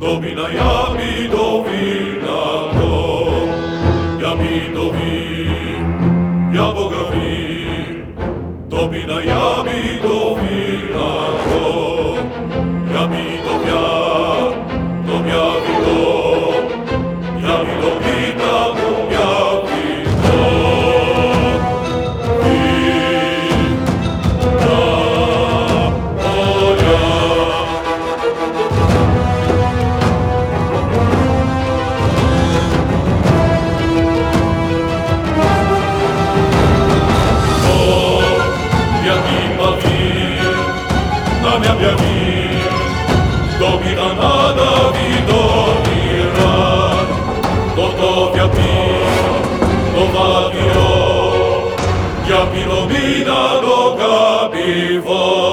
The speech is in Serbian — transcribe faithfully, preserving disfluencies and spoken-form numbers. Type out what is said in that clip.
Domina javi dovina to, javi dovi, jabogavi. Domina javi dovina to, javi dovja, domjavi do, javi dovina, domjavi do. Domina nada vidovira, do to vjapio, do vavio, vjapilo mina do gabivo.